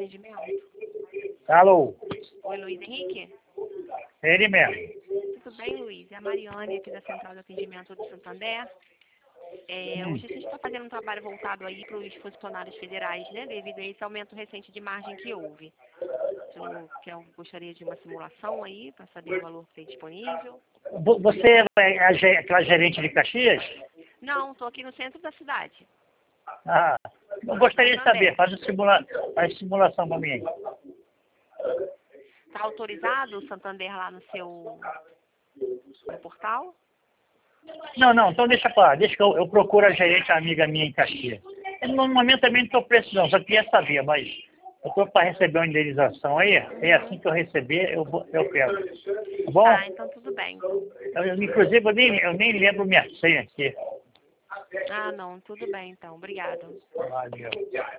atendimento? Alô, Oi, Luiz Henrique? ele mesmo. Tudo bem, Luiz? É a Mariane aqui da Central de Atendimento do Santander. Hoje a gente está fazendo um trabalho voltado aí para os funcionários federais, né? Devido a esse aumento recente de margem que houve. Que eu gostaria de uma simulação aí para saber o valor que tem disponível. Você é aquela gerente de Caxias? Não, estou aqui no centro da cidade. Ah, eu gostaria de saber, faz a simulação para mim aí. Está autorizado o Santander lá no seu portal? Não, então deixa pra lá, deixa que eu procuro a gerente, amiga minha em Caxias. No momento também não estou precisando, só queria saber, mas eu estou para receber uma indenização aí, e assim que eu receber, eu pego. Tá bom? Tá, então tudo bem. Inclusive, eu nem lembro minha senha aqui. Ah, não, tudo bem então. Obrigado. Valeu.